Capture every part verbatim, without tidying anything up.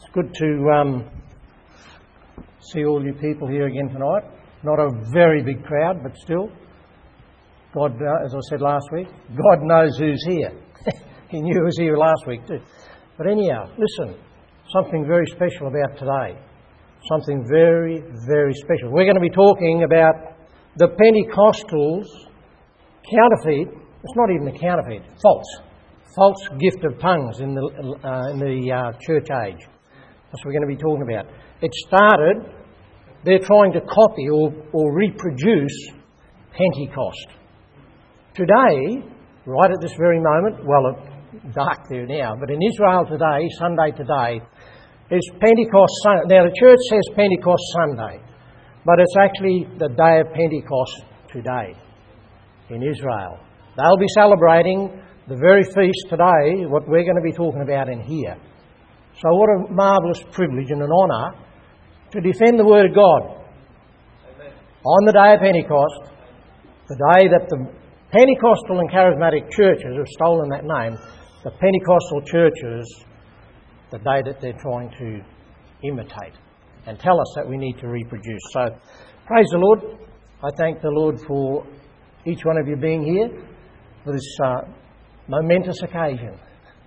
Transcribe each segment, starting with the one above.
It's good to um, see all you people here again tonight. Not a very big crowd, but still. God, uh, as I said last week, God knows who's here. He knew who was here last week too. But anyhow, listen, something very special about today. Something very, very special. We're going to be talking about the Pentecostals' counterfeit. It's not even a counterfeit, false. False gift of tongues in the, uh, in the uh, church age. That's what we're going to be talking about. It started, they're trying to copy or, or reproduce Pentecost. Today, right at this very moment, well, it's dark there now, but in Israel today, Sunday today, is Pentecost Sunday. Now, the church says Pentecost Sunday, but it's actually the day of Pentecost today in Israel. They'll be celebrating the very feast today, what we're going to be talking about in here. So what a marvellous privilege and an honour to defend the Word of God. Amen. On the day of Pentecost, the day that the Pentecostal and Charismatic churches have stolen that name, the Pentecostal churches, the day that they're trying to imitate and tell us that we need to reproduce. So, praise the Lord. I thank the Lord for each one of you being here for this uh, momentous occasion.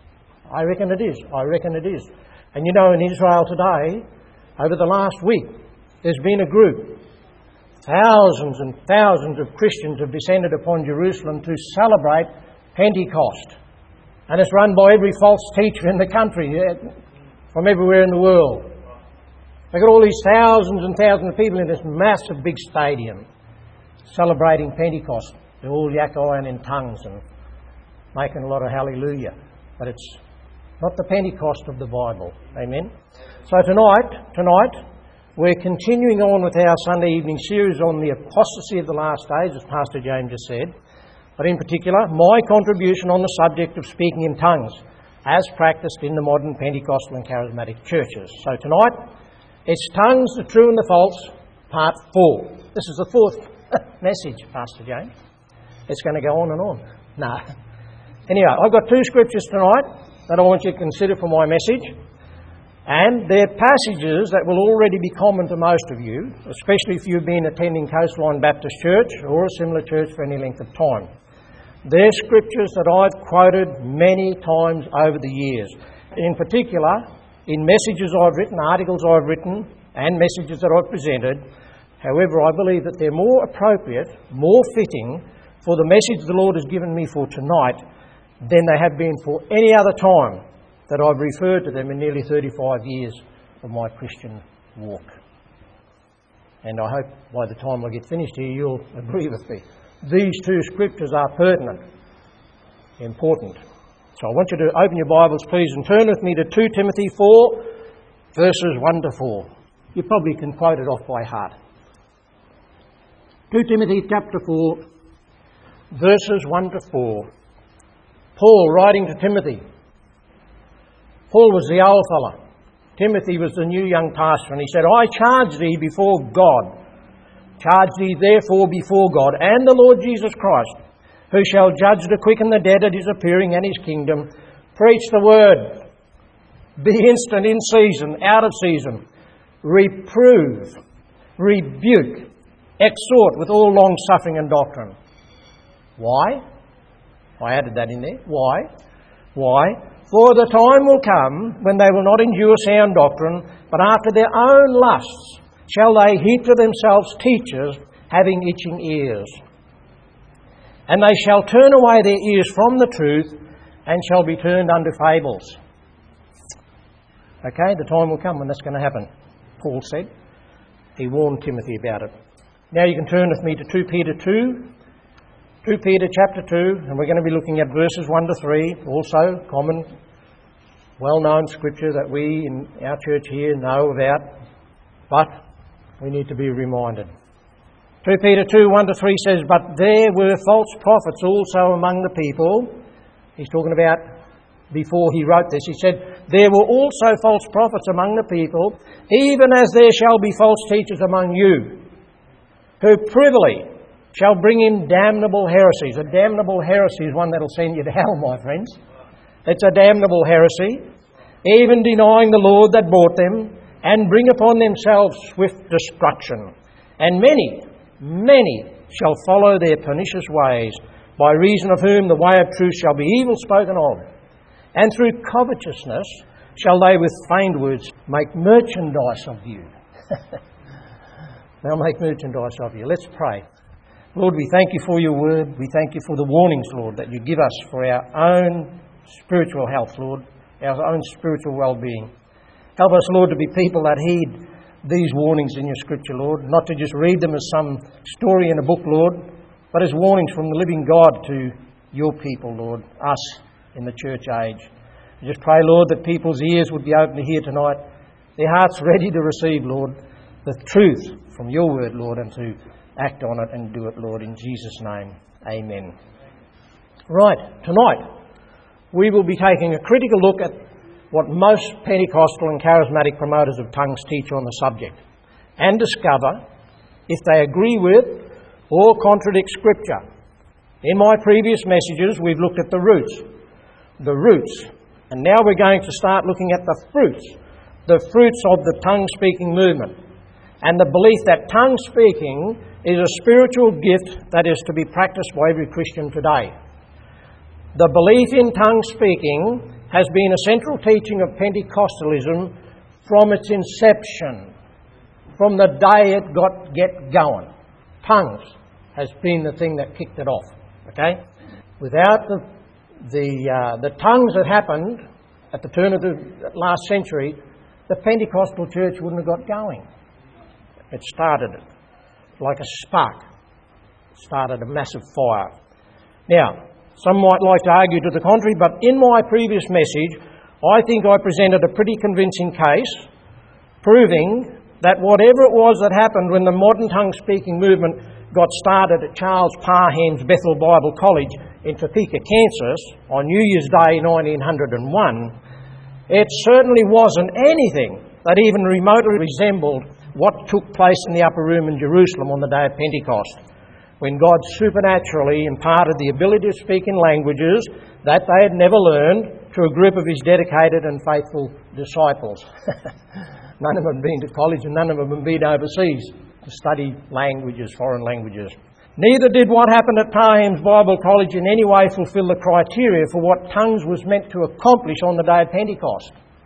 I reckon it is. I reckon it is. And you know, in Israel today, over the last week, there's been a group. Thousands and thousands of Christians have descended upon Jerusalem to celebrate Pentecost. And it's run by every false teacher in the country, from everywhere in the world. They've got all these thousands and thousands of people in this massive big stadium celebrating Pentecost. They're all yakking in tongues and making a lot of hallelujah. But it's not the Pentecost of the Bible. Amen? So tonight, tonight, we're continuing on with our Sunday evening series on the apostasy of the last days, as Pastor James just said. But in particular, my contribution on the subject of speaking in tongues, as practiced in the modern Pentecostal and Charismatic churches. So tonight, it's Tongues, the True and the False, Part four. This is the fourth message, Pastor James. It's going to go on and on. No. Anyhow, I've got two scriptures tonight that I want you to consider for my message. And they're passages that will already be common to most of you, especially if you've been attending Coastline Baptist Church or a similar church for any length of time. They're scriptures that I've quoted many times over the years. In particular, in messages I've written, articles I've written, and messages that I've presented. However, I believe that they're more appropriate, more fitting for the message the Lord has given me for tonight than they have been for any other time that I've referred to them in nearly thirty-five years of my Christian walk. And I hope by the time I get finished here, you'll agree with me. These two scriptures are pertinent, important. So I want you to open your Bibles, please, and turn with me to two Timothy four, verses one to four. You probably can quote it off by heart. two Timothy chapter four, verses one to four. Paul writing to Timothy. Paul was the old fella. Timothy was the new young pastor. And he said, I charge thee before God. Charge thee therefore before God and the Lord Jesus Christ, who shall judge the quick and the dead at his appearing and his kingdom. Preach the word. Be instant in season, out of season. Reprove, rebuke, exhort with all long suffering and doctrine. Why? I added that in there. Why? Why? For the time will come when they will not endure sound doctrine, but after their own lusts shall they heap to themselves teachers having itching ears. And they shall turn away their ears from the truth and shall be turned unto fables. Okay, the time will come when that's going to happen, Paul said. He warned Timothy about it. Now you can turn with me to two Peter two. two Peter chapter two, and we're going to be looking at verses one to three, also common, well-known scripture that we in our church here know about, but we need to be reminded. two Peter two, one to three says, But there were false prophets also among the people. He's talking about before he wrote this. He said, There were also false prophets among the people, even as there shall be false teachers among you, who privily shall bring in damnable heresies. A damnable heresy is one that'll send you to hell, my friends. It's a damnable heresy. even denying the Lord that bought them, and bring upon themselves swift destruction. And many, many shall follow their pernicious ways, by reason of whom the way of truth shall be evil spoken of. And through covetousness shall they with feigned words make merchandise of you. They'll make merchandise of you. Let's pray. Lord, we thank you for your word. We thank you for the warnings, Lord, that you give us for our own spiritual health, Lord, our own spiritual well-being. Help us, Lord, to be people that heed these warnings in your scripture, Lord, not to just read them as some story in a book, Lord, but as warnings from the living God to your people, Lord, us in the church age. I just pray, Lord, that people's ears would be open to hear tonight, their hearts ready to receive, Lord, the truth from your word, Lord, and to act on it and do it, Lord, in Jesus' name. Amen. Right, tonight we will be taking a critical look at what most Pentecostal and charismatic promoters of tongues teach on the subject, and discover if they agree with or contradict Scripture. In my previous messages, we've looked at the roots. The roots. And now we're going to start looking at the fruits. The fruits of the tongue-speaking movement. And the belief that tongue-speaking is a spiritual gift that is to be practiced by every Christian today. The belief in tongue-speaking has been a central teaching of Pentecostalism from its inception, from the day it got get going. Tongues has been the thing that kicked it off. Okay, without the the uh, the tongues that happened at the turn of the last century, the Pentecostal church wouldn't have got going. It started it like a spark. It started a massive fire. Now, some might like to argue to the contrary, but in my previous message, I think I presented a pretty convincing case, proving that whatever it was that happened when the modern tongue-speaking movement got started at Charles Parham's Bethel Bible College in Topeka, Kansas, on New Year's Day nineteen oh one, it certainly wasn't anything that even remotely resembled what took place in the upper room in Jerusalem on the day of Pentecost, when God supernaturally imparted the ability to speak in languages that they had never learned to a group of his dedicated and faithful disciples. None of them had been to college and none of them had been overseas to study languages, foreign languages. Neither did what happened at Parham's Bible College in any way fulfill the criteria for what tongues was meant to accomplish on the day of Pentecost,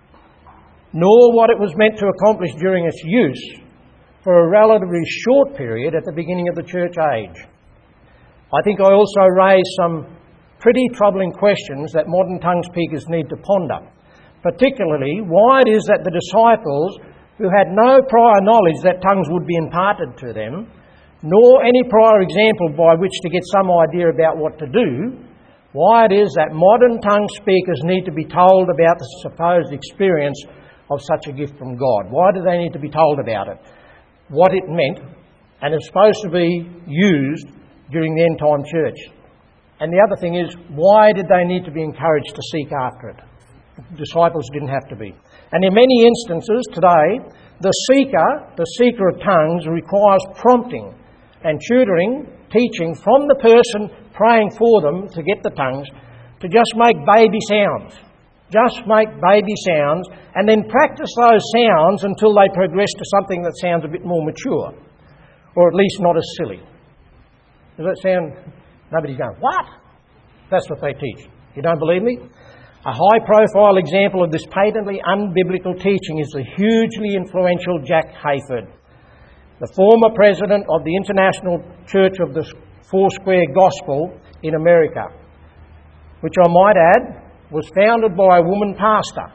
nor what it was meant to accomplish during its use for a relatively short period at the beginning of the church age. I think I also raised some pretty troubling questions that modern tongue speakers need to ponder, particularly why it is that the disciples, who had no prior knowledge that tongues would be imparted to them, nor any prior example by which to get some idea about what to do, why it is that modern tongue speakers need to be told about the supposed experience of such a gift from God. Why do they need to be told about it? What it meant, and is supposed to be used during the end time church. And the other thing is, why did they need to be encouraged to seek after it? The disciples didn't have to be. And in many instances today, the seeker, the seeker of tongues, requires prompting and tutoring, teaching from the person praying for them to get the tongues, to just make baby sounds. Just make baby sounds and then practice those sounds until they progress to something that sounds a bit more mature, or at least not as silly. Does that sound... Nobody's going, what? That's what they teach. You don't believe me? A high-profile example of this patently unbiblical teaching is the hugely influential Jack Hayford, the former president of the International Church of the Foursquare Gospel in America, which I might add was founded by a woman pastor.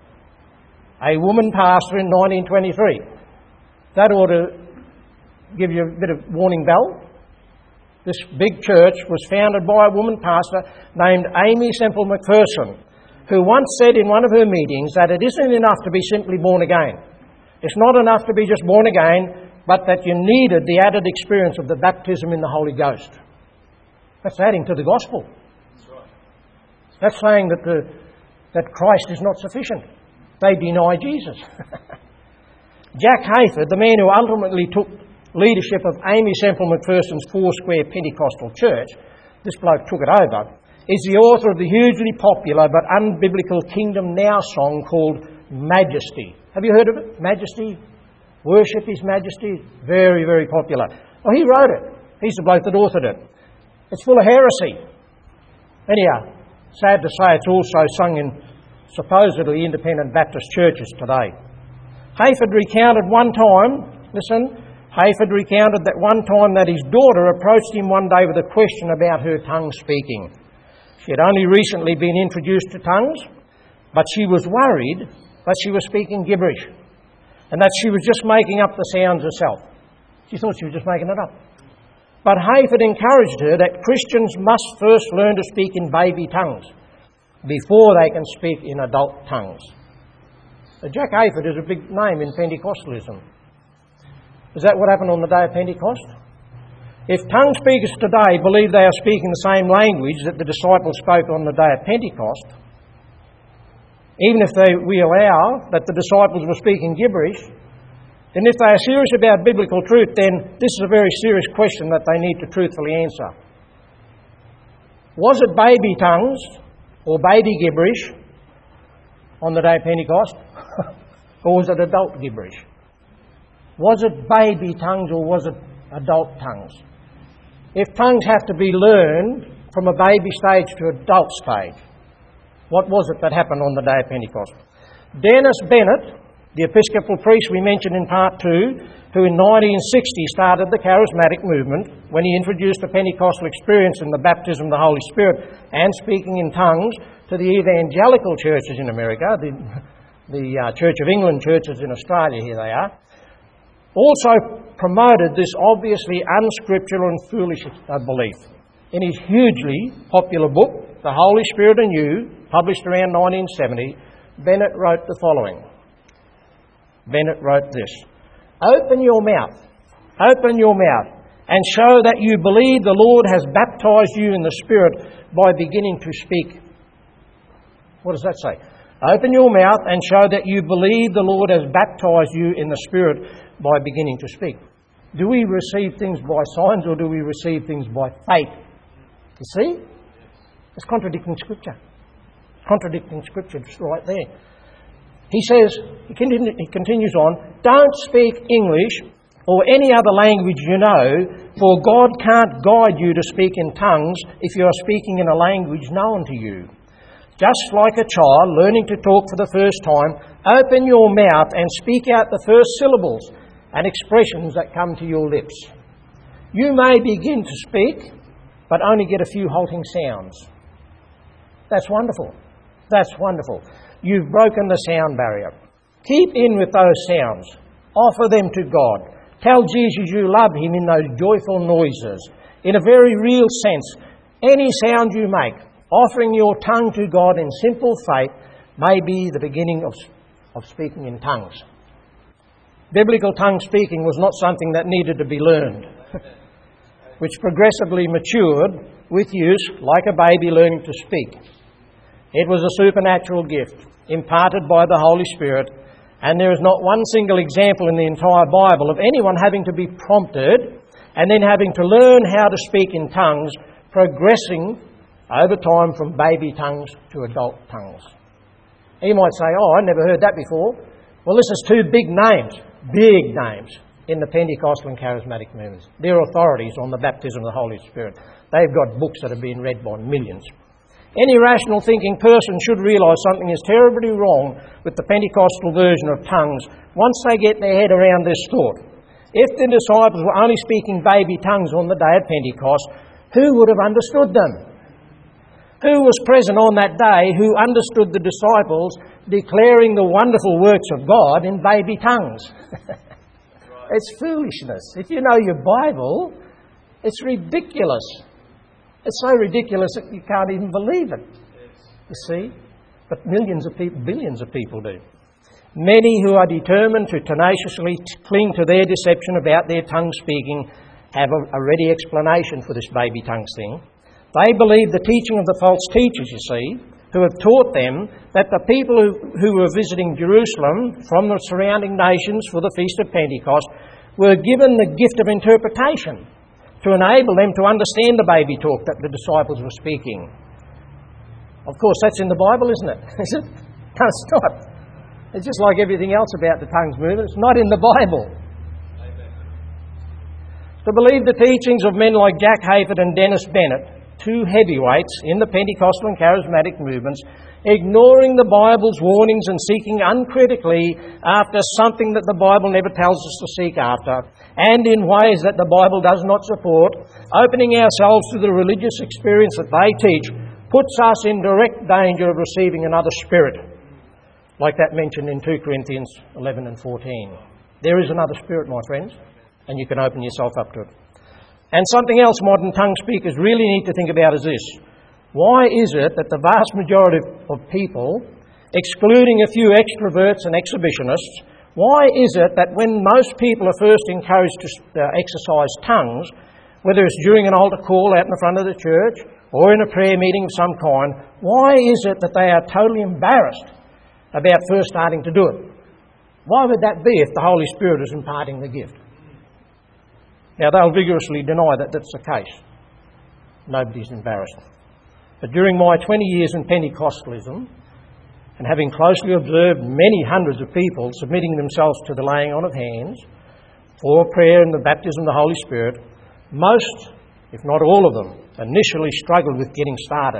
A woman pastor in nineteen twenty-three. That ought to give you a bit of warning bell. This big church was founded by a woman pastor named Aimee Semple McPherson, who once said in one of her meetings that it isn't enough to be simply born again. It's not enough to be just born again, but that you needed the added experience of the baptism in the Holy Ghost. That's adding to the gospel. That's saying that the, that Christ is not sufficient. They deny Jesus. Jack Hayford, the man who ultimately took leadership of Aimee Semple McPherson's Foursquare Pentecostal Church, this bloke took it over, is the author of the hugely popular but unbiblical Kingdom Now song called Majesty. Have you heard of it? Majesty? Worship His Majesty? Very, very popular. Oh, he wrote it. He's the bloke that authored it. It's full of heresy. Anyhow, sad to say, it's also sung in supposedly independent Baptist churches today. Hayford recounted one time, listen, Hayford recounted that one time that his daughter approached him one day with a question about her tongue speaking. She had only recently been introduced to tongues, but she was worried that she was speaking gibberish and that she was just making up the sounds herself. She thought she was just making it up. But Hayford encouraged her that Christians must first learn to speak in baby tongues before they can speak in adult tongues. Now, Jack Hayford is a big name in Pentecostalism. Is that what happened on the day of Pentecost? If tongue speakers today believe they are speaking the same language that the disciples spoke on the day of Pentecost, even if they, we allow that the disciples were speaking gibberish, then if they are serious about biblical truth, then this is a very serious question that they need to truthfully answer. Was it baby tongues or baby gibberish on the day of Pentecost? Or was it adult gibberish? Was it baby tongues or was it adult tongues? If tongues have to be learned from a baby stage to adult stage, what was it that happened on the day of Pentecost? Dennis Bennett, the Episcopal priest we mentioned in part two, who in nineteen sixty started the charismatic movement when he introduced the Pentecostal experience in the baptism of the Holy Spirit and speaking in tongues to the evangelical churches in America, the, the uh, Church of England churches in Australia, here they are, also promoted this obviously unscriptural and foolish uh, belief. In his hugely popular book, The Holy Spirit and You, published around nineteen seventy, Bennett wrote the following. Bennett wrote this: "Open your mouth, open your mouth, and show that you believe the Lord has baptized you in the Spirit by beginning to speak." What does that say? Open your mouth and show that you believe the Lord has baptized you in the Spirit by beginning to speak. Do we receive things by signs or do we receive things by faith? You see? It's contradicting Scripture. Contradicting Scripture just right there. He says, he continues on, "Don't speak English or any other language you know, for God can't guide you to speak in tongues if you are speaking in a language known to you. Just like a child learning to talk for the first time, open your mouth and speak out the first syllables and expressions that come to your lips. You may begin to speak, but only get a few halting sounds." That's wonderful. That's wonderful. You've broken the sound barrier. Keep in with those sounds. Offer them to God. Tell Jesus you love Him in those joyful noises. In a very real sense, any sound you make, offering your tongue to God in simple faith, may be the beginning of, of speaking in tongues. Biblical tongue speaking was not something that needed to be learned, which progressively matured with use, like a baby learning to speak. It was a supernatural gift imparted by the Holy Spirit, and there is not one single example in the entire Bible of anyone having to be prompted and then having to learn how to speak in tongues, progressing over time from baby tongues to adult tongues. You might say, "Oh, I never heard that before." Well, this is two big names, big names in the Pentecostal and Charismatic movements. They're authorities on the baptism of the Holy Spirit. They've got books that have been read by millions. Any rational thinking person should realise something is terribly wrong with the Pentecostal version of tongues once they get their head around this thought. If the disciples were only speaking baby tongues on the day of Pentecost, who would have understood them? Who was present on that day who understood the disciples declaring the wonderful works of God in baby tongues? It's foolishness. If you know your Bible, it's ridiculous. It's so ridiculous that you can't even believe it. You see? But millions of people, billions of people do. Many who are determined to tenaciously cling to their deception about their tongue speaking have a, a ready explanation for this baby tongues thing. They believe the teaching of the false teachers, you see, who have taught them that the people who, who were visiting Jerusalem from the surrounding nations for the Feast of Pentecost were given the gift of interpretation to enable them to understand the baby talk that the disciples were speaking. Of course, that's in the Bible, isn't it? Is it? No, it's not. It's just like everything else about the tongues movement. It's not in the Bible. Amen. To believe the teachings of men like Jack Hayford and Dennis Bennett, two heavyweights in the Pentecostal and charismatic movements, ignoring the Bible's warnings and seeking uncritically after something that the Bible never tells us to seek after, and in ways that the Bible does not support, opening ourselves to the religious experience that they teach, puts us in direct danger of receiving another spirit, like that mentioned in two Corinthians eleven and fourteen. There is another spirit, my friends, and you can open yourself up to it. And something else modern tongue speakers really need to think about is this. Why is it that the vast majority of people, excluding a few extroverts and exhibitionists, why is it that when most people are first encouraged to uh, exercise tongues, whether it's during an altar call out in the front of the church or in a prayer meeting of some kind, why is it that they are totally embarrassed about first starting to do it? Why would that be if the Holy Spirit is imparting the gift? Now, they'll vigorously deny that that's the case. Nobody's embarrassed. But during my twenty years in Pentecostalism, and having closely observed many hundreds of people submitting themselves to the laying on of hands for prayer and the baptism of the Holy Spirit, most, if not all of them, initially struggled with getting started,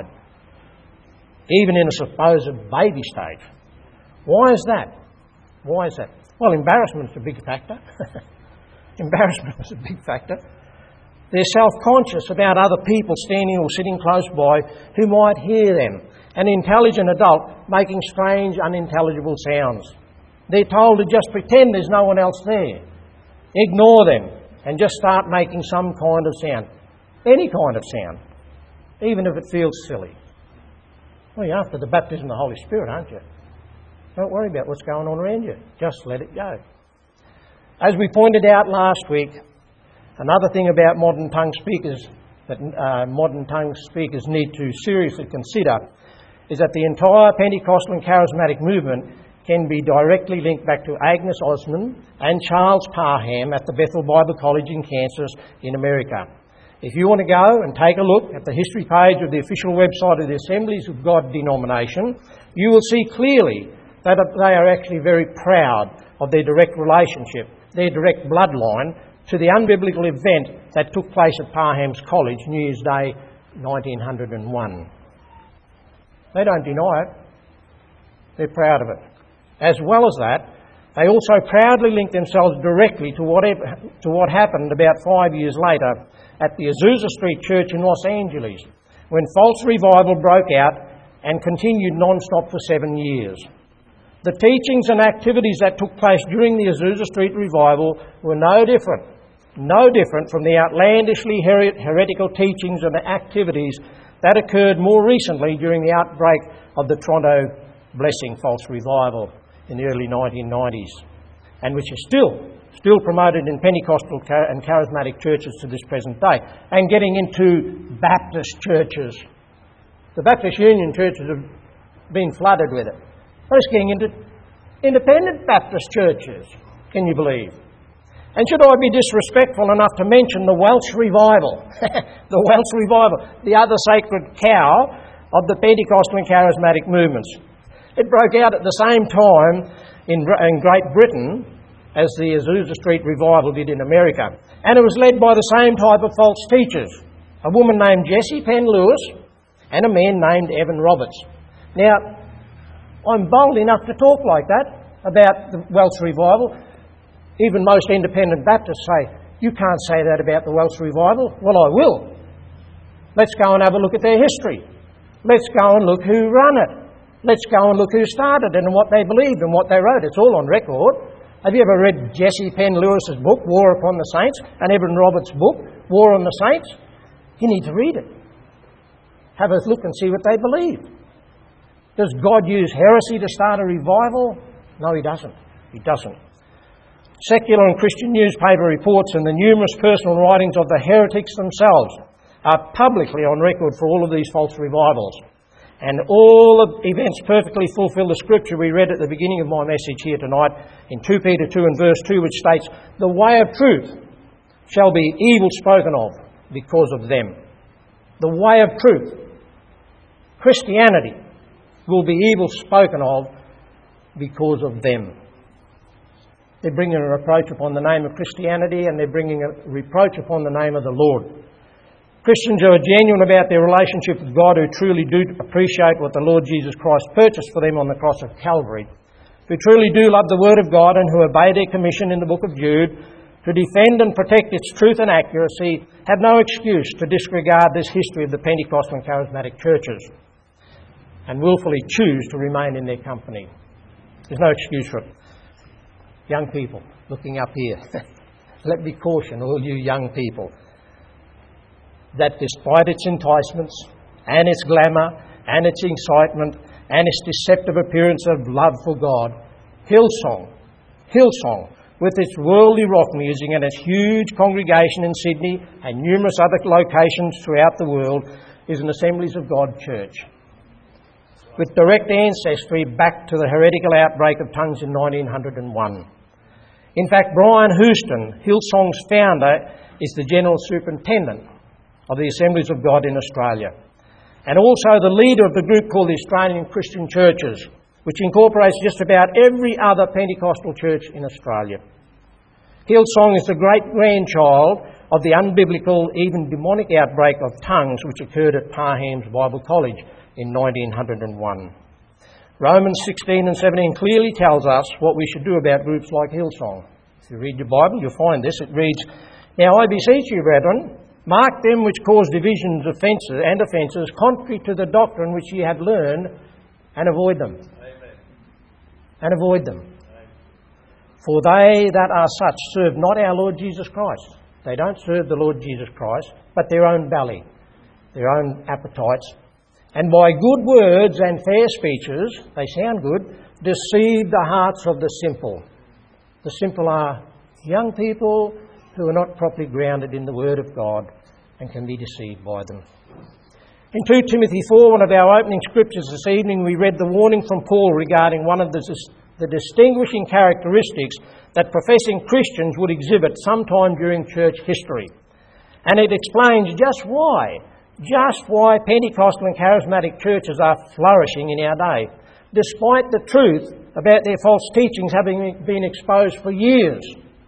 even in a supposed baby stage. Why is that? Why is that? Well, embarrassment is a big factor. Embarrassment is a big factor. They're self-conscious about other people standing or sitting close by who might hear them. An intelligent adult making strange, unintelligible sounds. They're told to just pretend there's no one else there. Ignore them and just start making some kind of sound. Any kind of sound. Even if it feels silly. Well, you're after the baptism of the Holy Spirit, aren't you? Don't worry about what's going on around you. Just let it go. As we pointed out last week, another thing about modern tongue speakers that uh, modern tongue speakers need to seriously consider is that the entire Pentecostal and charismatic movement can be directly linked back to Agnes Osmond and Charles Parham at the Bethel Bible College in Kansas in America. If you want to go and take a look at the history page of the official website of the Assemblies of God denomination, you will see clearly that they are actually very proud of their direct relationship, their direct bloodline, to the unbiblical event that took place at Parham's College, New Year's Day, nineteen oh one. They don't deny it. They're proud of it. As well as that, they also proudly link themselves directly to, whatever, to what happened about five years later at the Azusa Street Church in Los Angeles, when false revival broke out and continued non-stop for seven years. The teachings and activities that took place during the Azusa Street revival were no different, no different from the outlandishly her- heretical teachings and activities that occurred more recently during the outbreak of the Toronto Blessing false revival in the early nineteen nineties, and which is still still promoted in Pentecostal and charismatic churches to this present day, and getting into Baptist churches. The Baptist Union churches have been flooded with it. But it's getting into independent Baptist churches, can you believe? And should I be disrespectful enough to mention the Welsh revival, the Welsh revival, the other sacred cow of the Pentecostal and charismatic movements? It broke out at the same time in, in Great Britain as the Azusa Street revival did in America. And it was led by the same type of false teachers, a woman named Jessie Penn Lewis and a man named Evan Roberts. Now, I'm bold enough to talk like that about the Welsh revival. Even most independent Baptists say, you can't say that about the Welsh revival. Well, I will. Let's go and have a look at their history. Let's go and look who ran it. Let's go and look who started it and what they believed and what they wrote. It's all on record. Have you ever read Jessie Penn Lewis's book, War Upon the Saints, and Evan Roberts' book, War on the Saints? You need to read it. Have a look and see what they believe. Does God use heresy to start a revival? No, He doesn't. He doesn't. Secular and Christian newspaper reports and the numerous personal writings of the heretics themselves are publicly on record for all of these false revivals. And all the events perfectly fulfil the scripture we read at the beginning of my message here tonight in Second Peter two and verse two, which states, "The way of truth shall be evil spoken of because of them." The way of truth. Christianity will be evil spoken of because of them. They're bringing a reproach upon the name of Christianity, and they're bringing a reproach upon the name of the Lord. Christians who are genuine about their relationship with God, who truly do appreciate what the Lord Jesus Christ purchased for them on the cross of Calvary, who truly do love the Word of God and who obey their commission in the book of Jude to defend and protect its truth and accuracy, have no excuse to disregard this history of the Pentecostal and Charismatic churches and willfully choose to remain in their company. There's no excuse for it. Young people looking up here, let me caution all you young people that despite its enticements and its glamour and its excitement and its deceptive appearance of love for God, Hillsong, Hillsong, with its worldly rock music and its huge congregation in Sydney and numerous other locations throughout the world, is an Assemblies of God church, with direct ancestry back to the heretical outbreak of tongues in nineteen oh one. In fact, Brian Houston, Hillsong's founder, is the General Superintendent of the Assemblies of God in Australia, and also the leader of the group called the Australian Christian Churches, which incorporates just about every other Pentecostal church in Australia. Hillsong is the great-grandchild of the unbiblical, even demonic outbreak of tongues which occurred at Parham's Bible College in nineteen oh one. Romans sixteen and seventeen clearly tells us what we should do about groups like Hillsong. If you read your Bible, you'll find this. It reads, "Now I beseech you, brethren, mark them which cause divisions, offences, and offences, contrary to the doctrine which ye have learned, and avoid them." Amen. And avoid them. Amen. For they that are such serve not our Lord Jesus Christ. They don't serve the Lord Jesus Christ, but their own belly, their own appetites. And by good words and fair speeches, they sound good, deceive the hearts of the simple. The simple are young people who are not properly grounded in the Word of God and can be deceived by them. In two Timothy four, one of our opening scriptures this evening, we read the warning from Paul regarding one of the, the distinguishing characteristics that professing Christians would exhibit sometime during church history. And it explains just why, just why Pentecostal and Charismatic churches are flourishing in our day, despite the truth about their false teachings having been exposed for years.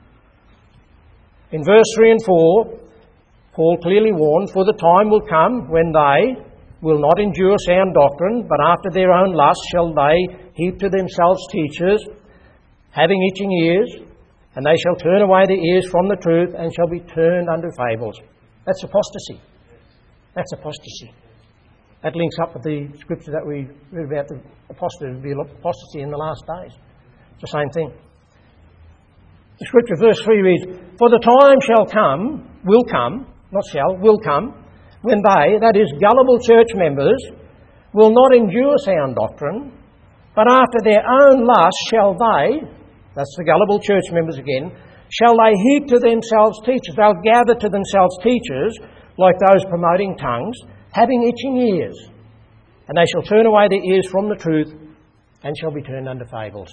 In verse three and four, Paul clearly warned, "For the time will come when they will not endure sound doctrine, but after their own lust shall they heap to themselves teachers, having itching ears, and they shall turn away their ears from the truth, and shall be turned unto fables." That's apostasy. That's apostasy. That links up with the scripture that we read about the apostasy, apostasy in the last days. It's the same thing. The scripture, verse three reads, "For the time shall come, will come, not shall, will come, when they," that is, gullible church members, "will not endure sound doctrine, but after their own lust shall they," that's the gullible church members again, "shall they heap to themselves teachers." They'll gather to themselves teachers, like those promoting tongues, having itching ears, and they shall turn away their ears from the truth, and shall be turned unto fables.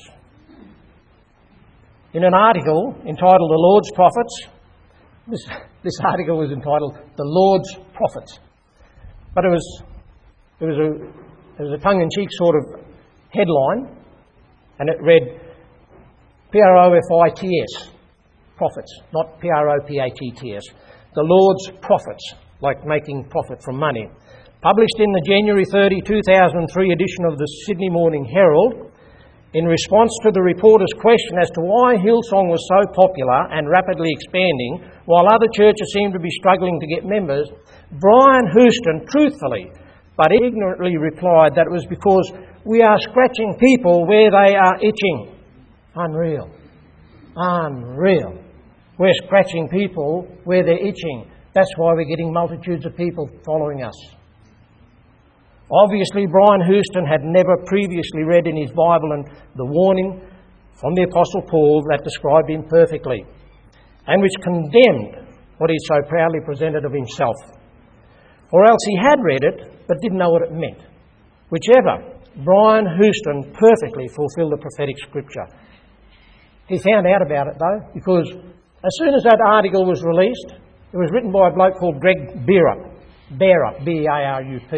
In an article entitled "The Lord's Prophets," this, this article was entitled "The Lord's Prophets," but it was it was a it was a tongue-in-cheek sort of headline, and it read P R O F I T S, prophets, not P R O P H E T S. The Lord's Prophets, like making profit from money. Published in the January thirtieth, two thousand three edition of the Sydney Morning Herald, in response to the reporter's question as to why Hillsong was so popular and rapidly expanding, while other churches seemed to be struggling to get members, Brian Houston truthfully but ignorantly replied that it was because we are scratching people where they are itching. Unreal. Unreal. We're scratching people where they're itching. That's why we're getting multitudes of people following us. Obviously, Brian Houston had never previously read in his Bible and the warning from the Apostle Paul that described him perfectly, and which condemned what he so proudly presented of himself. Or else he had read it, but didn't know what it meant. Whichever, Brian Houston perfectly fulfilled the prophetic scripture. He found out about it, though, because as soon as that article was released, it was written by a bloke called Greg Bearup, Bearup, B A R U P.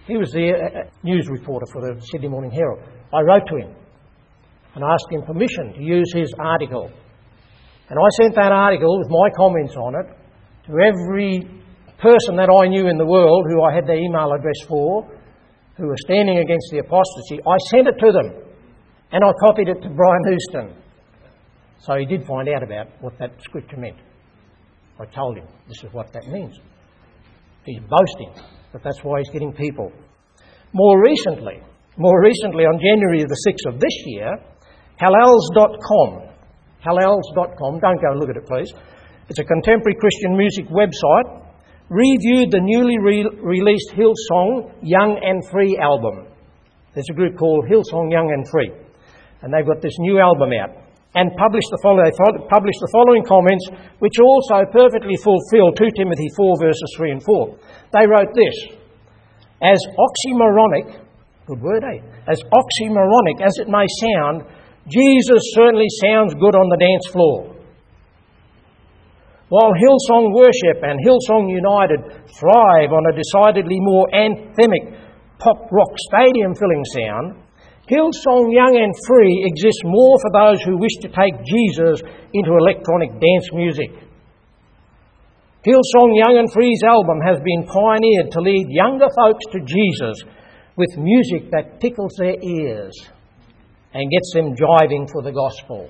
He was the uh, news reporter for the Sydney Morning Herald. I wrote to him and asked him permission to use his article. And I sent that article with my comments on it to every person that I knew in the world who I had their email address for, who were standing against the apostasy. I sent it to them, and I copied it to Brian Houston. So he did find out about what that scripture meant. I told him, this is what that means. He's boasting, but that's why he's getting people. More recently, more recently on January the sixth of this year, Hallels dot com, Hallels dot com, don't go and look at it please, it's a contemporary Christian music website, reviewed the newly re- released Hillsong Young and Free album. There's a group called Hillsong Young and Free, and they've got this new album out, and published the following, they published the following comments, which also perfectly fulfil two Timothy four verses three and four. They wrote this: as oxymoronic, good word, eh? As oxymoronic as it may sound, Jesus certainly sounds good on the dance floor. While Hillsong Worship and Hillsong United thrive on a decidedly more anthemic pop rock stadium-filling sound, Hillsong Young and Free exists more for those who wish to take Jesus into electronic dance music. Hillsong Young and Free's album has been pioneered to lead younger folks to Jesus with music that tickles their ears and gets them jiving for the gospel.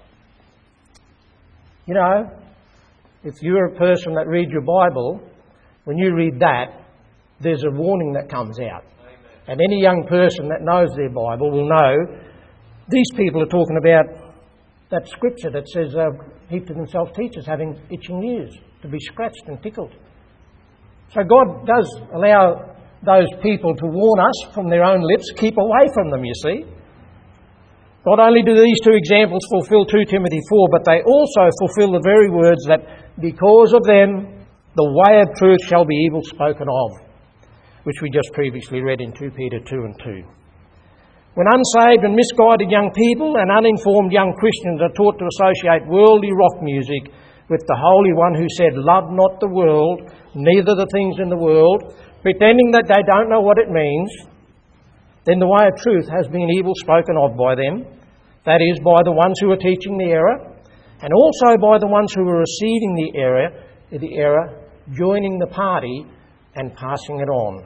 You know, if you're a person that reads your Bible, when you read that, there's a warning that comes out. Amen. And any young person that knows their Bible will know these people are talking about that scripture that says, uh, heap to themselves teachers having itching ears to be scratched and tickled. So God does allow those people to warn us from their own lips, keep away from them, you see. Not only do these two examples fulfill two Timothy four, but they also fulfill the very words that because of them the way of truth shall be evil spoken of, which we just previously read in two Peter two and two. When unsaved and misguided young people and uninformed young Christians are taught to associate worldly rock music with the Holy One who said, "Love not the world, neither the things in the world," pretending that they don't know what it means, then the way of truth has been evil spoken of by them, that is, by the ones who are teaching the error, and also by the ones who are receiving the error, the error, joining the party and passing it on.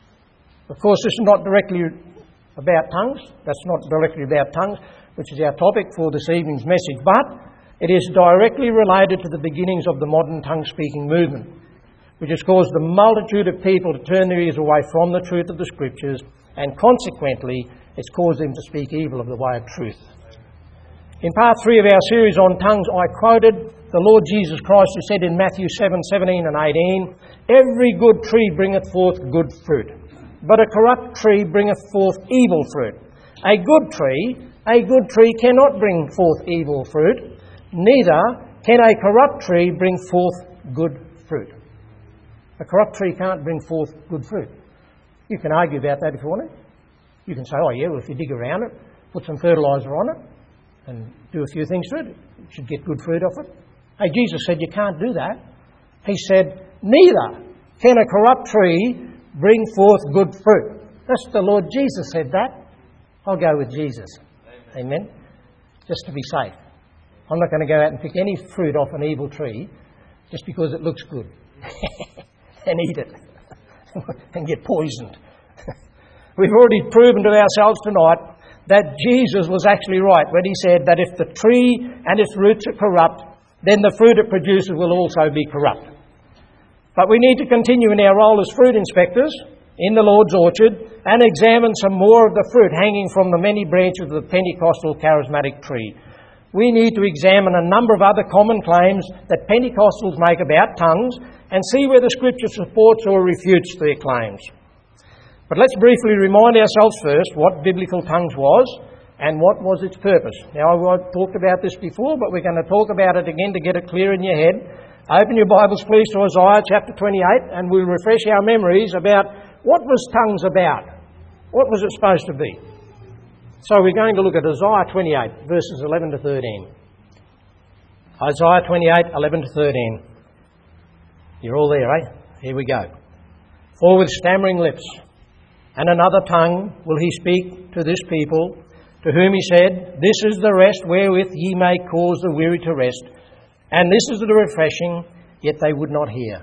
Of course, this is not directly about tongues. That's not directly about tongues, which is our topic for this evening's message, but it is directly related to the beginnings of the modern tongue-speaking movement, which has caused the multitude of people to turn their ears away from the truth of the Scriptures, and consequently, it's caused them to speak evil of the way of truth. In part three of our series on tongues, I quoted the Lord Jesus Christ who said in Matthew seven, seventeen and eighteen, "Every good tree bringeth forth good fruit, but a corrupt tree bringeth forth evil fruit. A good tree, a good tree cannot bring forth evil fruit, neither can a corrupt tree bring forth good fruit." A corrupt tree can't bring forth good fruit. You can argue about that if you want to. You can say, oh yeah, well if you dig around it, put some fertiliser on it, and do a few things to it, you should get good fruit off it. Hey, Jesus said you can't do that. He said, neither can a corrupt tree bring forth good fruit. That's the Lord Jesus said that. I'll go with Jesus. Amen. Amen. Just to be safe. I'm not going to go out and pick any fruit off an evil tree just because it looks good and eat it and get poisoned. We've already proven to ourselves tonight that Jesus was actually right when he said that if the tree and its roots are corrupt, then the fruit it produces will also be corrupt. But we need to continue in our role as fruit inspectors in the Lord's orchard and examine some more of the fruit hanging from the many branches of the Pentecostal charismatic tree. We need to examine a number of other common claims that Pentecostals make about tongues and see whether Scripture supports or refutes their claims. But let's briefly remind ourselves first what biblical tongues was and what was its purpose. Now, I've talked about this before, but we're going to talk about it again to get it clear in your head. Open your Bibles, please, to Isaiah chapter twenty-eight, and we'll refresh our memories about what was tongues about. What was it supposed to be? So we're going to look at Isaiah twenty-eight, verses eleven to thirteen. Isaiah twenty-eight, eleven to thirteen. You're all there, eh? Here we go. For with stammering lips And another tongue will he speak to this people, to whom he said, This is the rest wherewith ye may cause the weary to rest, and this is the refreshing, yet they would not hear.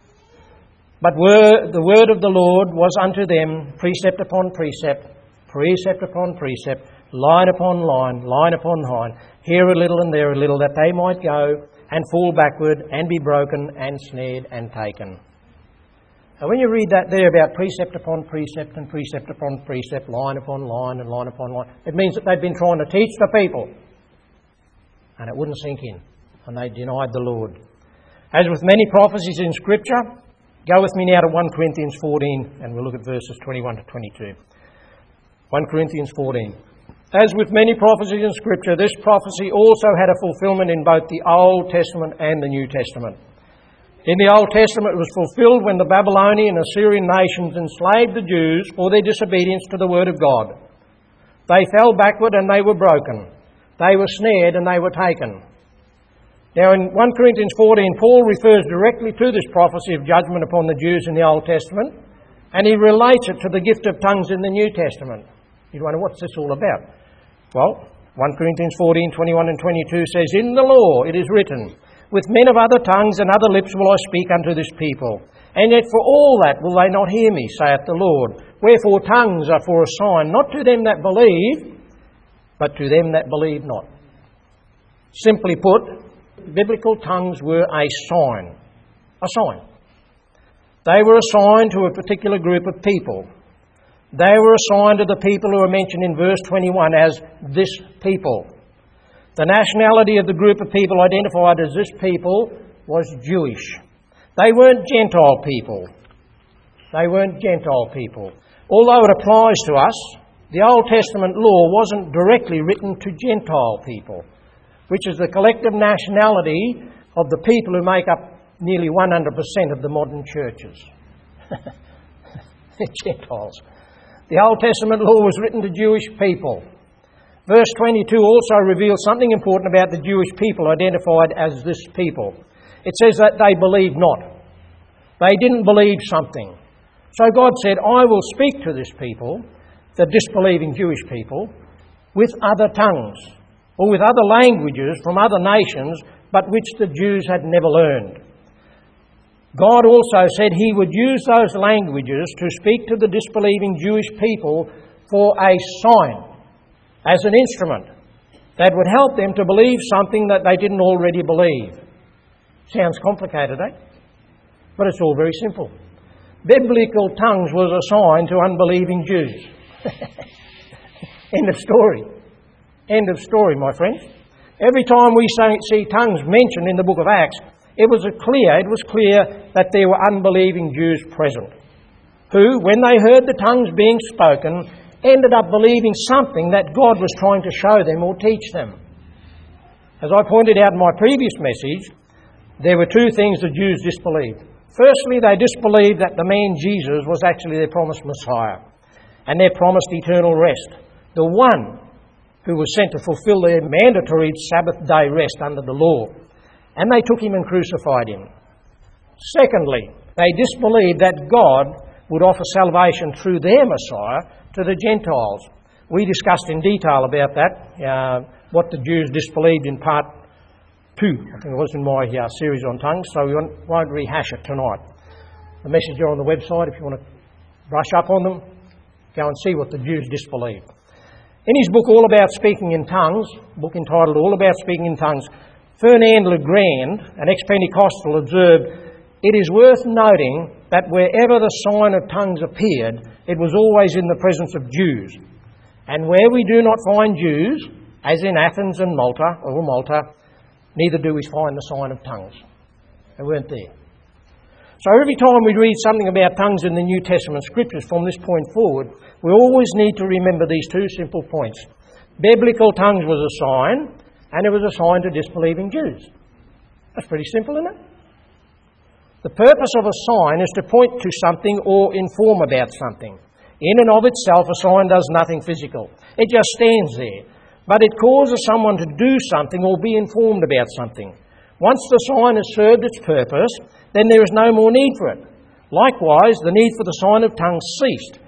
But word, the word of the Lord was unto them precept upon precept, precept upon precept, line upon line, line upon line, here a little and there a little, that they might go and fall backward and be broken and snared and taken. And when you read that there about precept upon precept and precept upon precept, line upon line and line upon line, it means that they've been trying to teach the people. And it wouldn't sink in. And they denied the Lord. As with many prophecies in Scripture, go with me now to First Corinthians fourteen, and we'll look at verses twenty-one to twenty-two. First Corinthians fourteen. As with many prophecies in Scripture, this prophecy also had a fulfilment in both the Old Testament and the New Testament. In the Old Testament, it was fulfilled when the Babylonian and Assyrian nations enslaved the Jews for their disobedience to the Word of God. They fell backward and they were broken. They were snared and they were taken. Now in First Corinthians fourteen, Paul refers directly to this prophecy of judgment upon the Jews in the Old Testament, and he relates it to the gift of tongues in the New Testament. You wonder, what's this all about? Well, First Corinthians fourteen, twenty-one and twenty-two says, In the law it is written, With men of other tongues and other lips will I speak unto this people. And yet for all that will they not hear me, saith the Lord. Wherefore tongues are for a sign, not to them that believe, but to them that believe not. Simply put, biblical tongues were a sign. A sign. They were a sign to a particular group of people. They were a sign to the people who are mentioned in verse twenty-one as this people. The nationality of the group of people identified as this people was Jewish. They weren't Gentile people. They weren't Gentile people. Although it applies to us, the Old Testament law wasn't directly written to Gentile people, which is the collective nationality of the people who make up nearly one hundred percent of the modern churches. Gentiles. The Old Testament law was written to Jewish people. Verse twenty-two also reveals something important about the Jewish people identified as this people. It says that they believed not. They didn't believe something. So God said, I will speak to this people, the disbelieving Jewish people, with other tongues, or with other languages from other nations, but which the Jews had never learned. God also said He would use those languages to speak to the disbelieving Jewish people for a sign, as an instrument that would help them to believe something that they didn't already believe. Sounds complicated, eh? But it's all very simple. Biblical tongues was a sign to unbelieving Jews. End of story. End of story, my friends. Every time we see tongues mentioned in the book of Acts, it was a clear, it was clear that there were unbelieving Jews present, who, when they heard the tongues being spoken, ended up believing something that God was trying to show them or teach them. As I pointed out in my previous message, there were two things the Jews disbelieved. Firstly, they disbelieved that the man Jesus was actually their promised Messiah and their promised eternal rest, the one who was sent to fulfill their mandatory Sabbath day rest under the law. And they took him and crucified him. Secondly, they disbelieved that God would offer salvation through their Messiah to the Gentiles. We discussed in detail about that, uh, what the Jews disbelieved in part two. I think it was in my uh, series on tongues, so we won't, won't rehash it tonight. The messages are on the website if you want to brush up on them. Go and see what the Jews disbelieved. In his book All About Speaking in Tongues, a book entitled All About Speaking in Tongues, Fernand Legrand, an ex-Pentecostal, observed, it is worth noting that wherever the sign of tongues appeared, it was always in the presence of Jews. And where we do not find Jews, as in Athens and Malta, or Malta, neither do we find the sign of tongues. They weren't there. So every time we read something about tongues in the New Testament Scriptures from this point forward, we always need to remember these two simple points. Biblical tongues was a sign, and it was a sign to disbelieving Jews. That's pretty simple, isn't it? The purpose of a sign is to point to something or inform about something. In and of itself, a sign does nothing physical. It just stands there. But it causes someone to do something or be informed about something. Once the sign has served its purpose, then there is no more need for it. Likewise, the need for the sign of tongues ceased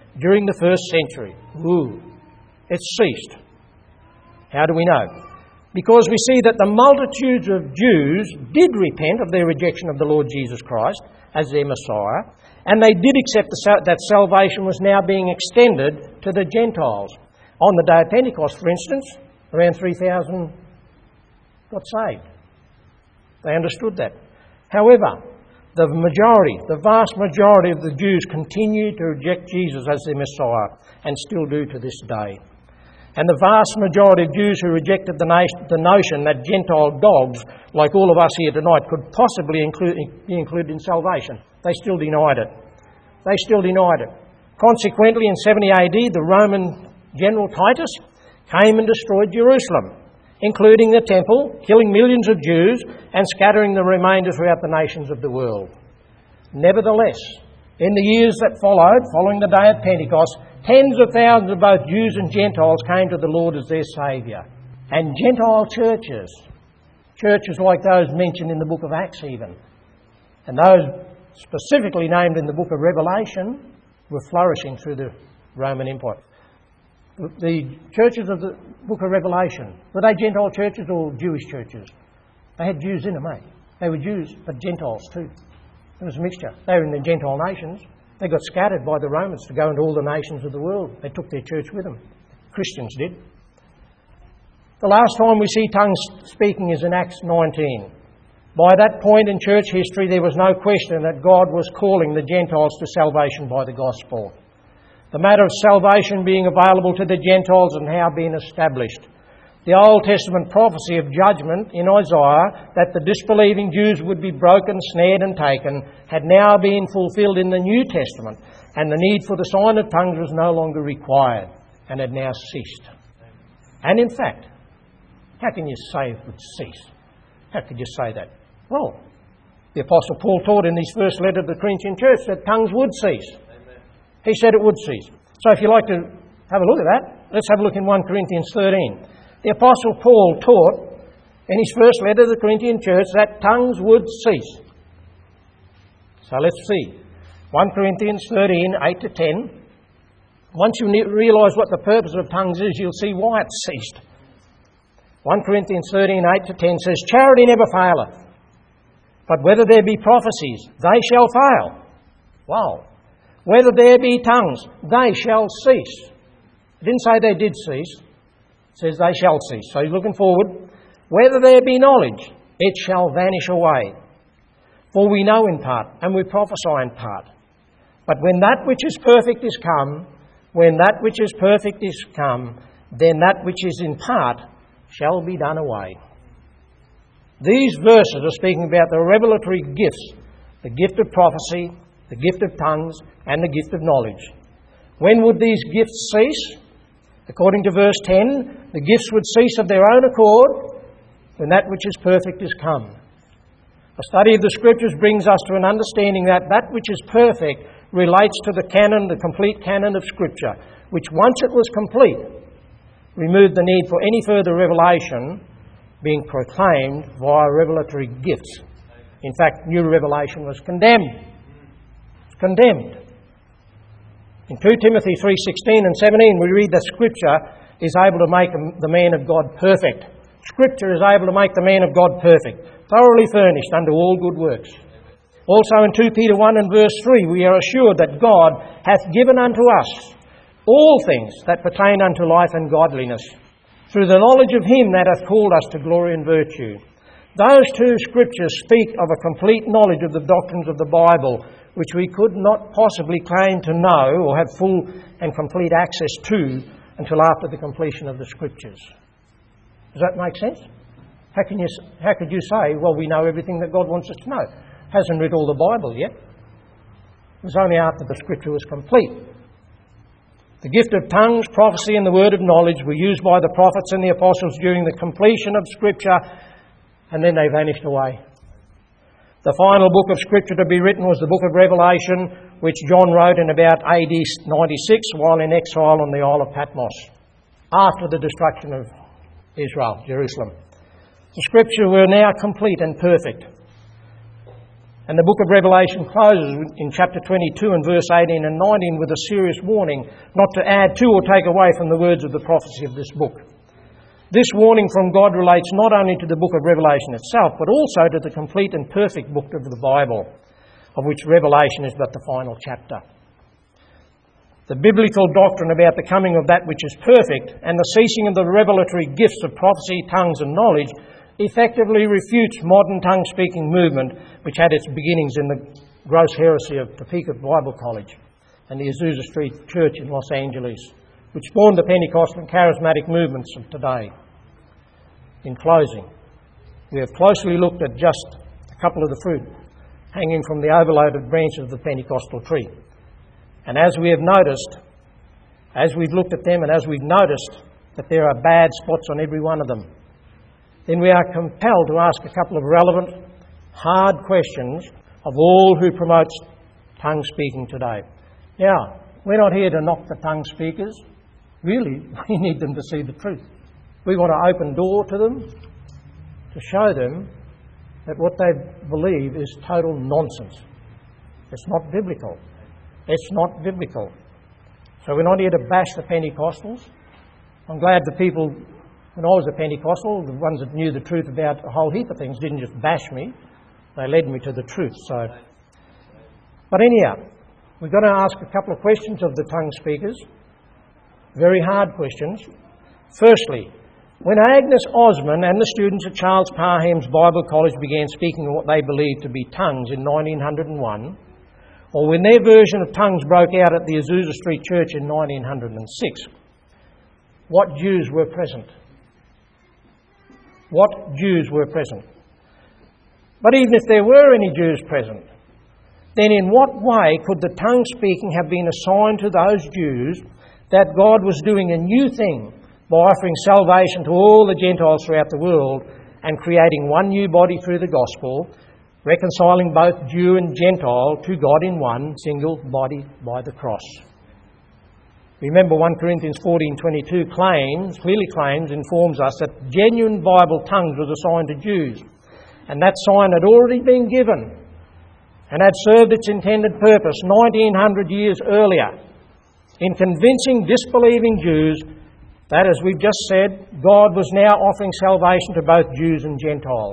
during the first century. Ooh, it ceased. How do we know? Because we see that the multitudes of Jews did repent of their rejection of the Lord Jesus Christ as their Messiah, and they did accept the, that salvation was now being extended to the Gentiles. On the day of Pentecost, for instance, around three thousand got saved. They understood that. However, the majority, the vast majority of the Jews continued to reject Jesus as their Messiah, and still do to this day. And the vast majority of Jews who rejected the, nation, the notion that Gentile dogs, like all of us here tonight, could possibly include, be included in salvation, they still denied it. They still denied it. Consequently, in seventy A D, the Roman general Titus came and destroyed Jerusalem, including the temple, killing millions of Jews and scattering the remainder throughout the nations of the world. Nevertheless, in the years that followed, following the day of Pentecost, tens of thousands of both Jews and Gentiles came to the Lord as their Saviour. And Gentile churches, churches like those mentioned in the book of Acts even, and those specifically named in the book of Revelation, were flourishing through the Roman Empire. The churches of the book of Revelation, were they Gentile churches or Jewish churches? They had Jews in them, eh? They were Jews, but Gentiles too. It was a mixture. They were in the Gentile nations. They got scattered by the Romans to go into all the nations of the world. They took their church with them. Christians did. The last time we see tongues speaking is in Acts nineteen. By that point in church history, there was no question that God was calling the Gentiles to salvation by the gospel. The matter of salvation being available to the Gentiles had now been established. The Old Testament prophecy of judgment in Isaiah that the disbelieving Jews would be broken, snared and taken had now been fulfilled in the New Testament, and the need for the sign of tongues was no longer required and had now ceased. And in fact, how can you say it would cease? How could you say that? Well, the Apostle Paul taught in his first letter to the Corinthian church that tongues would cease. He said it would cease. So if you'd like to have a look at that, let's have a look in First Corinthians thirteen. The Apostle Paul taught in his first letter to the Corinthian church that tongues would cease. So let's see. First Corinthians thirteen, eight to ten. Once you realise what the purpose of tongues is, you'll see why it ceased. First Corinthians thirteen, eight to ten says, "Charity never faileth, but whether there be prophecies, they shall fail." Wow. "Whether there be tongues, they shall cease." It didn't say they did cease. It says they shall cease. So he's looking forward. "Whether there be knowledge, it shall vanish away. For we know in part, and we prophesy in part. But when that which is perfect is come, when that which is perfect is come, then that which is in part shall be done away." These verses are speaking about the revelatory gifts, the gift of prophecy, the gift of tongues, and the gift of knowledge. When would these gifts cease? According to verse ten, the gifts would cease of their own accord when that which is perfect is come. A study of the Scriptures brings us to an understanding that that which is perfect relates to the canon, the complete canon of Scripture, which once it was complete, removed the need for any further revelation being proclaimed via revelatory gifts. In fact, new revelation was condemned. Condemned. In Second Timothy three sixteen and seventeen, we read that Scripture is able to make the man of God perfect. Scripture is able to make the man of God perfect, thoroughly furnished unto all good works. Also in Second Peter one and verse three, we are assured that God hath given unto us all things that pertain unto life and godliness, through the knowledge of Him that hath called us to glory and virtue. Those two Scriptures speak of a complete knowledge of the doctrines of the Bible, which we could not possibly claim to know or have full and complete access to until after the completion of the Scriptures. Does that make sense? How can you, how could you say, well, we know everything that God wants us to know? Hasn't read all the Bible yet. It was only after the Scripture was complete. The gift of tongues, prophecy and the word of knowledge were used by the prophets and the apostles during the completion of Scripture, and then they vanished away. The final book of Scripture to be written was the book of Revelation, which John wrote in about A D ninety-six while in exile on the Isle of Patmos, after the destruction of Israel, Jerusalem. The Scripture were now complete and perfect. And the book of Revelation closes in chapter twenty-two and verse eighteen and nineteen with a serious warning not to add to or take away from the words of the prophecy of this book. This warning from God relates not only to the book of Revelation itself, but also to the complete and perfect book of the Bible, of which Revelation is but the final chapter. The biblical doctrine about the coming of that which is perfect and the ceasing of the revelatory gifts of prophecy, tongues and knowledge effectively refutes modern tongue-speaking movement which had its beginnings in the gross heresy of Topeka Bible College and the Azusa Street Church in Los Angeles, which spawned the Pentecostal and charismatic movements of today. In closing, we have closely looked at just a couple of the fruit hanging from the overloaded branches of the Pentecostal tree. And as we have noticed, as we've looked at them and as we've noticed that there are bad spots on every one of them, then we are compelled to ask a couple of relevant, hard questions of all who promote tongue speaking today. Now, we're not here to knock the tongue speakers. Really, we need them to see the truth. We want to open door to them to show them that what they believe is total nonsense. It's not biblical. It's not biblical. So we're not here to bash the Pentecostals. I'm glad the people, when I was a Pentecostal, the ones that knew the truth about a whole heap of things didn't just bash me. They led me to the truth. So, but anyhow, we've got to ask a couple of questions of the tongue speakers. Very hard questions. Firstly, when Agnes Osman and the students at Charles Parham's Bible College began speaking of what they believed to be tongues in nineteen oh one, or when their version of tongues broke out at the Azusa Street Church in nineteen oh six, what Jews were present? What Jews were present? But even if there were any Jews present, then in what way could the tongue speaking have been assigned to those Jews that God was doing a new thing by offering salvation to all the Gentiles throughout the world and creating one new body through the gospel, reconciling both Jew and Gentile to God in one single body by the cross? Remember, First Corinthians fourteen twenty-two claims, clearly claims, informs us that genuine Bible tongues was assigned to Jews, and that sign had already been given and had served its intended purpose nineteen hundred years earlier in convincing disbelieving Jews that, as we've just said, God was now offering salvation to both Jews and Gentiles.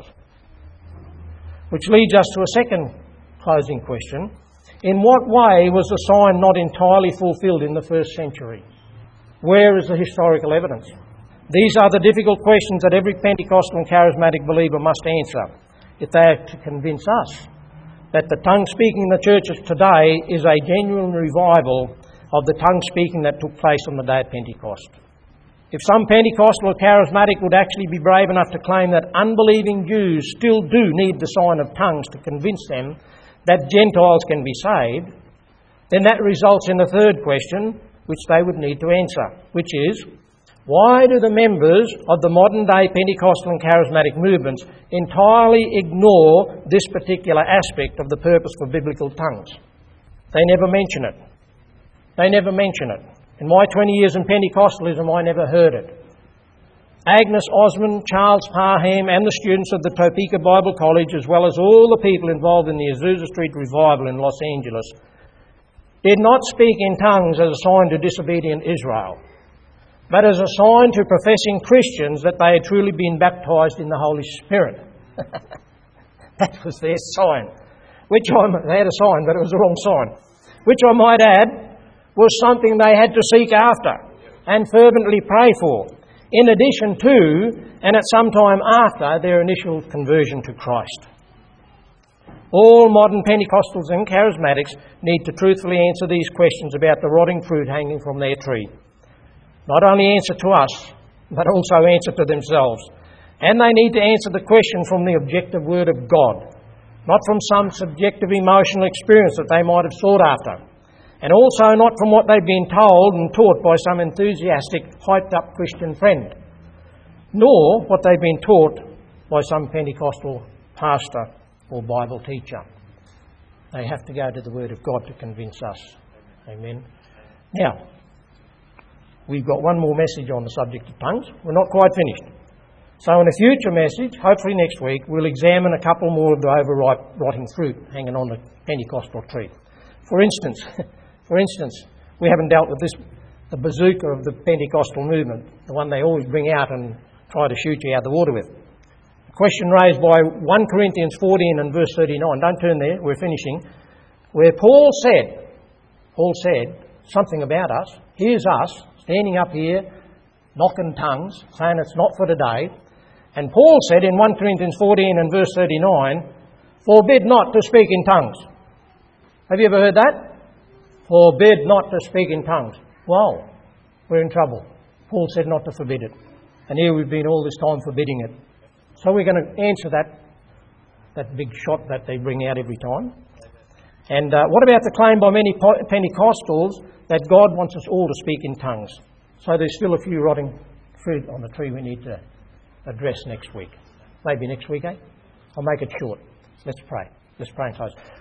Which leads us to a second closing question. In what way was the sign not entirely fulfilled in the first century? Where is the historical evidence? These are the difficult questions that every Pentecostal and charismatic believer must answer if they are to convince us that the tongue speaking in the churches today is a genuine revival of the tongue speaking that took place on the day of Pentecost. If some Pentecostal or charismatic would actually be brave enough to claim that unbelieving Jews still do need the sign of tongues to convince them that Gentiles can be saved, then that results in the third question, which they would need to answer, which is, why do the members of the modern-day Pentecostal and charismatic movements entirely ignore this particular aspect of the purpose for biblical tongues? They never mention it. They never mention it. In my twenty years in Pentecostalism, I never heard it. Agnes Osman, Charles Parham and the students of the Topeka Bible College, as well as all the people involved in the Azusa Street Revival in Los Angeles, did not speak in tongues as a sign to disobedient Israel, but as a sign to professing Christians that they had truly been baptized in the Holy Spirit. That was their sign. Which I, they had a sign, but it was the wrong sign. Which I might add was something they had to seek after and fervently pray for, in addition to, and at some time after, their initial conversion to Christ. All modern Pentecostals and charismatics need to truthfully answer these questions about the rotting fruit hanging from their tree. Not only answer to us, but also answer to themselves. And they need to answer the question from the objective Word of God, not from some subjective emotional experience that they might have sought after, and also not from what they've been told and taught by some enthusiastic, hyped-up Christian friend, nor what they've been taught by some Pentecostal pastor or Bible teacher. They have to go to the Word of God to convince us. Amen. Now, we've got one more message on the subject of tongues. We're not quite finished. So in a future message, hopefully next week, we'll examine a couple more of the overripe rotting fruit hanging on the Pentecostal tree. For instance, for instance, we haven't dealt with this, the bazooka of the Pentecostal movement, the one they always bring out and try to shoot you out the water with. A question raised by First Corinthians fourteen and verse thirty-nine. Don't turn there, we're finishing. Where Paul said, Paul said something about us. Here's us, standing up here, knocking tongues, saying it's not for today. And Paul said in First Corinthians fourteen and verse thirty-nine, forbid not to speak in tongues. Have you ever heard that? Forbid not to speak in tongues. Well, we're in trouble. Paul said not to forbid it. And here we've been all this time forbidding it. So we're going to answer that, that big shot that they bring out every time. And uh, what about the claim by many Pentecostals that God wants us all to speak in tongues? So there's still a few rotting fruit on the tree we need to address next week. Maybe next week, eh? I'll make it short. Let's pray. Let's pray and close.